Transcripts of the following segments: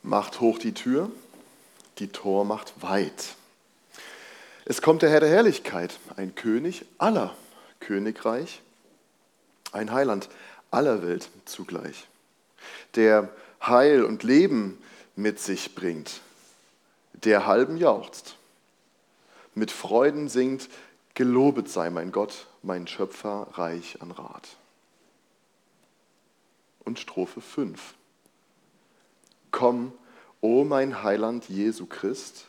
Macht hoch die Tür, die Tor macht weit. Es kommt der Herr der Herrlichkeit, ein König aller Königreich, ein Heiland aller Welt zugleich, der Heil und Leben mit sich bringt, der halben jauchzt, mit Freuden singt, gelobet sei mein Gott, mein Schöpfer reich an Rat. Und Strophe 5. Komm, o mein Heiland Jesu Christ,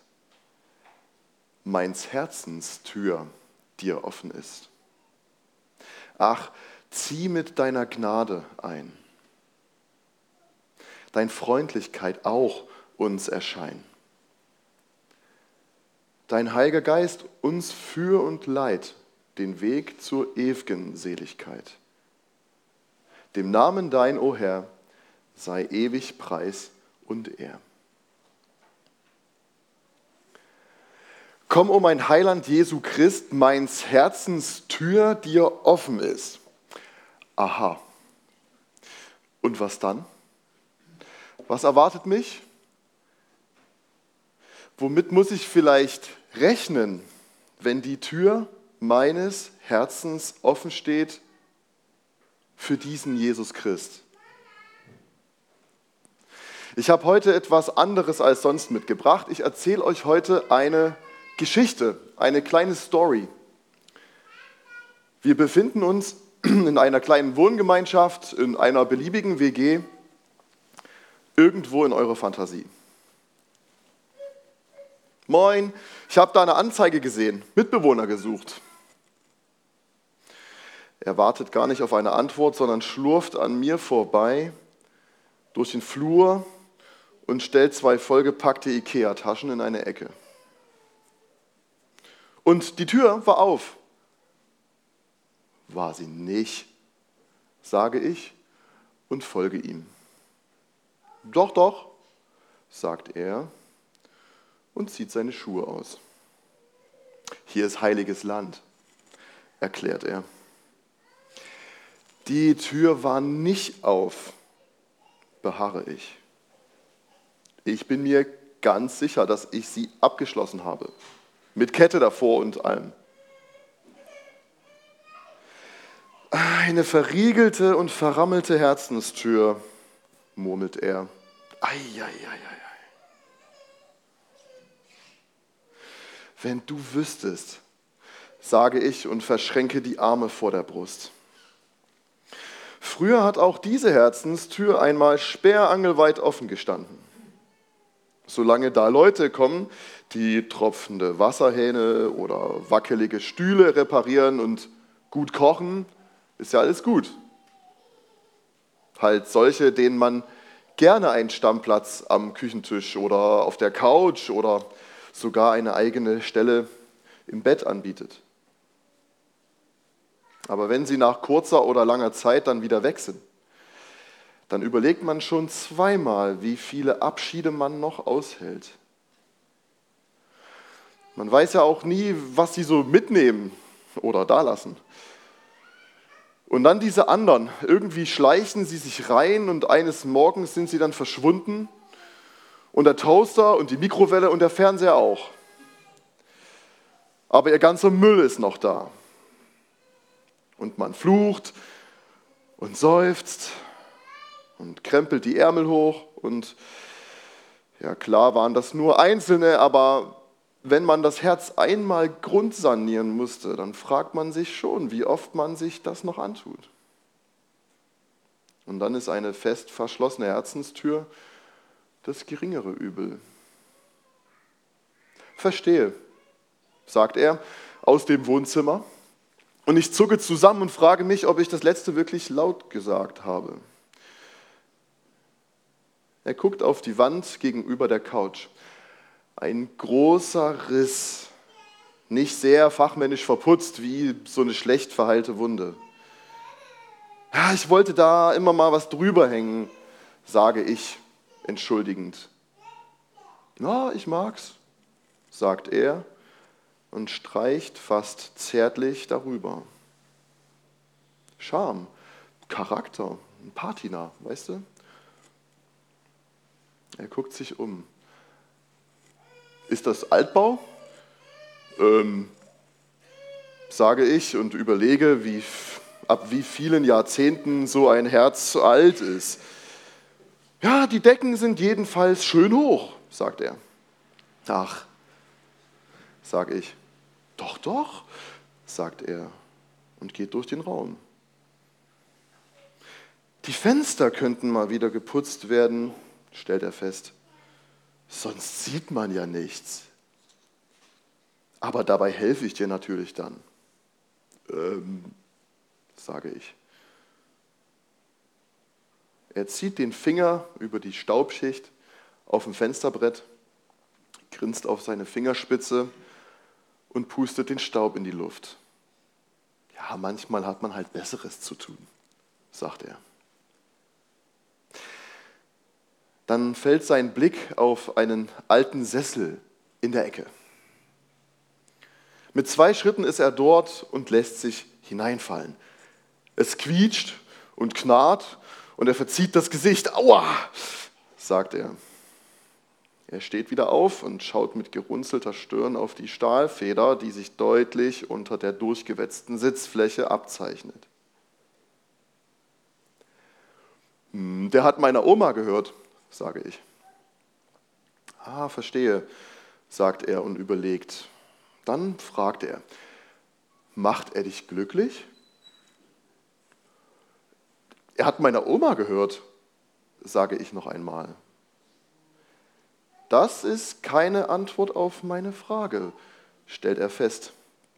meins Herzens Tür dir offen ist. Ach, zieh mit deiner Gnade ein, dein Freundlichkeit auch uns erschein. Dein Heiliger Geist uns für und leid den Weg zur ew'gen Seligkeit. Dem Namen dein, o Herr, sei ewig Preis und Ehr. Komm, o mein Heiland Jesu Christ, meins Herzens Tür dir offen ist. Aha. Und was dann? Was erwartet mich? Womit muss ich vielleicht rechnen, wenn die Tür meines Herzens offen steht für diesen Jesus Christ? Ich habe heute etwas anderes als sonst mitgebracht. Ich erzähle euch heute eine Geschichte, eine kleine Story. Wir befinden uns in einer kleinen Wohngemeinschaft, in einer beliebigen WG, irgendwo in eurer Fantasie. Moin, ich habe da eine Anzeige gesehen, Mitbewohner gesucht. Er wartet gar nicht auf eine Antwort, sondern schlurft an mir vorbei durch den Flur und stellt 2 vollgepackte Ikea-Taschen in eine Ecke. Und die Tür war auf. War sie nicht, sage ich und folge ihm. Doch, doch, sagt er und zieht seine Schuhe aus. Hier ist heiliges Land, erklärt er. Die Tür war nicht auf, beharre ich. Ich bin mir ganz sicher, dass ich sie abgeschlossen habe. Mit Kette davor und allem. Eine verriegelte und verrammelte Herzenstür, murmelt er. Ei. Wenn du wüsstest, sage ich und verschränke die Arme vor der Brust. Früher hat auch diese Herzenstür einmal sperrangelweit offen gestanden. Solange da Leute kommen, die tropfende Wasserhähne oder wackelige Stühle reparieren und gut kochen, ist ja alles gut. Halt solche, denen man gerne einen Stammplatz am Küchentisch oder auf der Couch oder sogar eine eigene Stelle im Bett anbietet. Aber wenn sie nach kurzer oder langer Zeit dann wieder weg sind, dann überlegt man schon zweimal, wie viele Abschiede man noch aushält. Man weiß ja auch nie, was sie so mitnehmen oder dalassen. Und dann diese anderen, irgendwie schleichen sie sich rein und eines Morgens sind sie dann verschwunden und der Toaster und die Mikrowelle und der Fernseher auch. Aber ihr ganzer Müll ist noch da. Und man flucht und seufzt und krempelt die Ärmel hoch und ja klar waren das nur Einzelne, aber wenn man das Herz einmal grundsanieren musste, dann fragt man sich schon, wie oft man sich das noch antut. Und dann ist eine fest verschlossene Herzenstür das geringere Übel. Verstehe, sagt er aus dem Wohnzimmer. Und ich zucke zusammen und frage mich, ob ich das Letzte wirklich laut gesagt habe. Er guckt auf die Wand gegenüber der Couch. Ein großer Riss, nicht sehr fachmännisch verputzt, wie so eine schlecht verheilte Wunde. Ja, ich wollte da immer mal was drüber hängen, sage ich entschuldigend. Na, ich mag's, sagt er und streicht fast zärtlich darüber. Charme, Charakter, Patina, weißt du? Er guckt sich um. Ist das Altbau? Sage ich und überlege, ab wie vielen Jahrzehnten so ein Herz alt ist. Ja, die Decken sind jedenfalls schön hoch, sagt er. Ach, sage ich. Doch, doch, sagt er und geht durch den Raum. Die Fenster könnten mal wieder geputzt werden, stellt er fest. Sonst sieht man ja nichts. Aber dabei helfe ich dir natürlich dann. Sage ich. Er zieht den Finger über die Staubschicht auf dem Fensterbrett, grinst auf seine Fingerspitze und pustet den Staub in die Luft. Ja, manchmal hat man halt Besseres zu tun, sagt er. Dann fällt sein Blick auf einen alten Sessel in der Ecke. Mit 2 Schritten ist er dort und lässt sich hineinfallen. Es quietscht und knarrt und er verzieht das Gesicht. Aua, sagt er. Er steht wieder auf und schaut mit gerunzelter Stirn auf die Stahlfeder, die sich deutlich unter der durchgewetzten Sitzfläche abzeichnet. Der hat meiner Oma gehört, sage ich. Ah, verstehe, sagt er und überlegt. Dann fragt er, macht er dich glücklich? Er hat meiner Oma gehört, sage ich noch einmal. Das ist keine Antwort auf meine Frage, stellt er fest.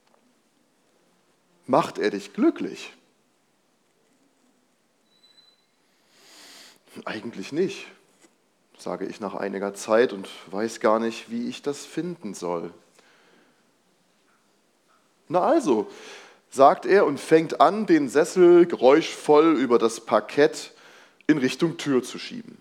Macht er dich glücklich? Eigentlich nicht, sage ich nach einiger Zeit und weiß gar nicht, wie ich das finden soll. Na also, sagt er und fängt an, den Sessel geräuschvoll über das Parkett in Richtung Tür zu schieben.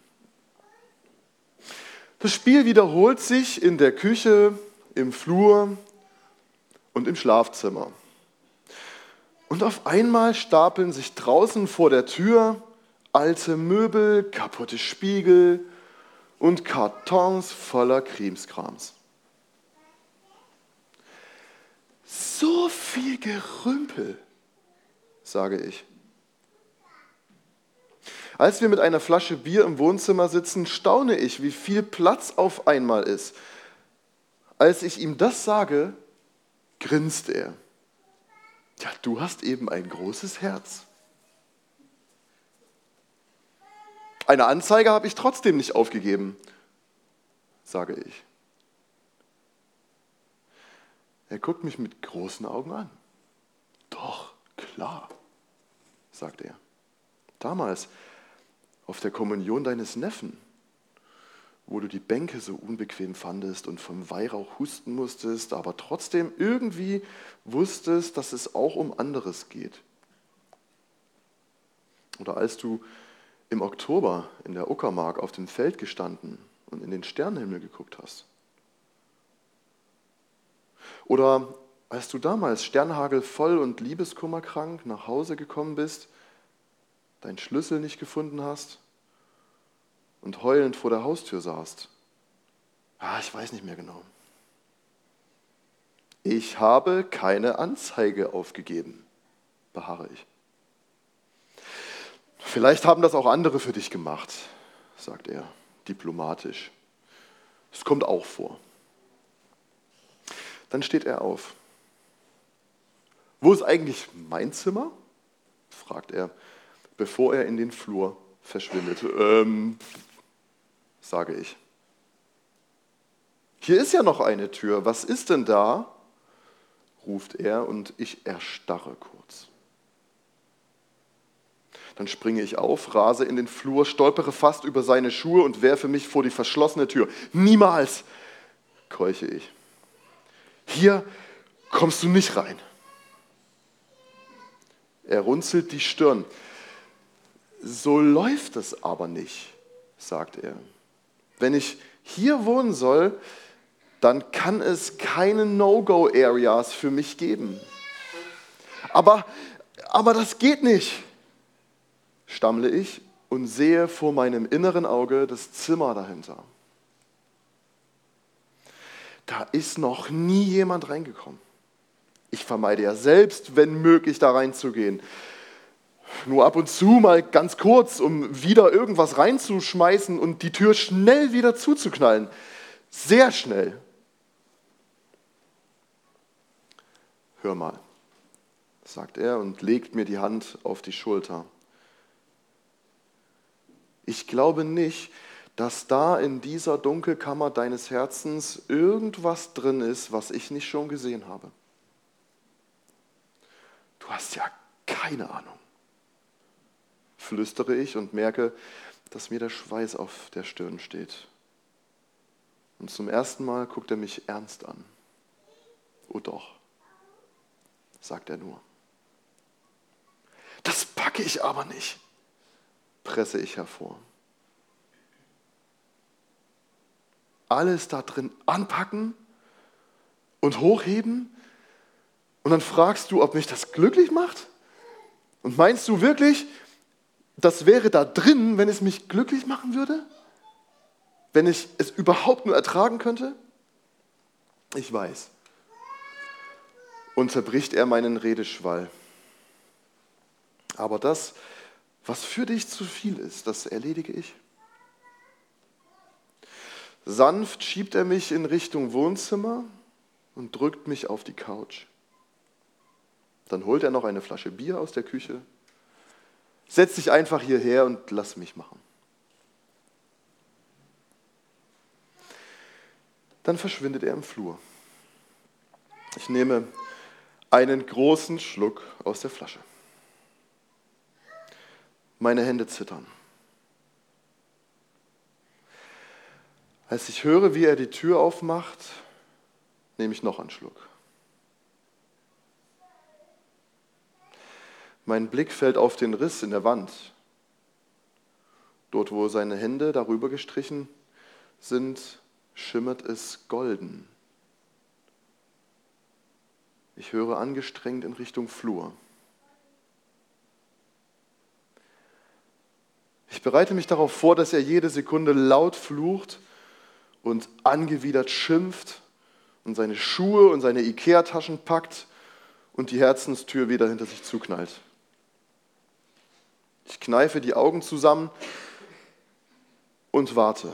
Das Spiel wiederholt sich in der Küche, im Flur und im Schlafzimmer. Und auf einmal stapeln sich draußen vor der Tür alte Möbel, kaputte Spiegel und Kartons voller Krimskrams. So viel Gerümpel, sage ich. Als wir mit einer Flasche Bier im Wohnzimmer sitzen, staune ich, wie viel Platz auf einmal ist. Als ich ihm das sage, grinst er. Ja, du hast eben ein großes Herz. Eine Anzeige habe ich trotzdem nicht aufgegeben, sage ich. Er guckt mich mit großen Augen an. Doch, klar, sagt er. Damals, auf der Kommunion deines Neffen, wo du die Bänke so unbequem fandest und vom Weihrauch husten musstest, aber trotzdem irgendwie wusstest, dass es auch um anderes geht. Oder als du im Oktober in der Uckermark auf dem Feld gestanden und in den Sternenhimmel geguckt hast. Oder als du damals sternhagelvoll und liebeskummerkrank nach Hause gekommen bist, deinen Schlüssel nicht gefunden hast und heulend vor der Haustür saßt. Ich weiß nicht mehr genau. Ich habe keine Anzeige aufgegeben, beharre ich. Vielleicht haben das auch andere für dich gemacht, sagt er, diplomatisch. Es kommt auch vor. Dann steht er auf. Wo ist eigentlich mein Zimmer? Fragt er, bevor er in den Flur verschwindet. Sage ich. Hier ist ja noch eine Tür. Was ist denn da? Ruft er und ich erstarre kurz. Dann springe ich auf, rase in den Flur, stolpere fast über seine Schuhe und werfe mich vor die verschlossene Tür. Niemals, keuche ich. Hier kommst du nicht rein. Er runzelt die Stirn. So läuft es aber nicht, sagt er. Wenn ich hier wohnen soll, dann kann es keine No-Go-Areas für mich geben. Aber das geht nicht, stammle ich und sehe vor meinem inneren Auge das Zimmer dahinter. Da ist noch nie jemand reingekommen. Ich vermeide ja selbst, wenn möglich, da reinzugehen. Nur ab und zu mal ganz kurz, um wieder irgendwas reinzuschmeißen und die Tür schnell wieder zuzuknallen. Sehr schnell. Hör mal, sagt er und legt mir die Hand auf die Schulter. Ich glaube nicht, dass da in dieser Dunkelkammer deines Herzens irgendwas drin ist, was ich nicht schon gesehen habe. Du hast ja keine Ahnung, flüstere ich und merke, dass mir der Schweiß auf der Stirn steht. Und zum ersten Mal guckt er mich ernst an. Oh doch, sagt er nur. Das packe ich aber nicht, presse ich hervor. Alles da drin anpacken und hochheben? Und dann fragst du, ob mich das glücklich macht? Und meinst du wirklich, das wäre da drin, wenn es mich glücklich machen würde? Wenn ich es überhaupt nur ertragen könnte? Ich weiß. Unterbricht er meinen Redeschwall. Aber das, was für dich zu viel ist, das erledige ich. Sanft schiebt er mich in Richtung Wohnzimmer und drückt mich auf die Couch. Dann holt er noch eine Flasche Bier aus der Küche, setzt sich einfach hierher und lass mich machen. Dann verschwindet er im Flur. Ich nehme einen großen Schluck aus der Flasche. Meine Hände zittern. Als ich höre, wie er die Tür aufmacht, nehme ich noch einen Schluck. Mein Blick fällt auf den Riss in der Wand. Dort, wo seine Hände darüber gestrichen sind, schimmert es golden. Ich höre angestrengt in Richtung Flur. Ich bereite mich darauf vor, dass er jede Sekunde laut flucht und angewidert schimpft und seine Schuhe und seine Ikea-Taschen packt und die Herzenstür wieder hinter sich zuknallt. Ich kneife die Augen zusammen und warte.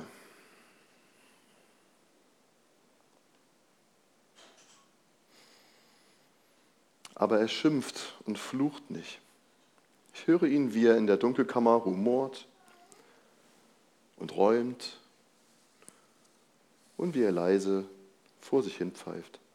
Aber er schimpft und flucht nicht. Ich höre ihn, wie er in der Dunkelkammer rumort und räumt und wie er leise vor sich hin pfeift.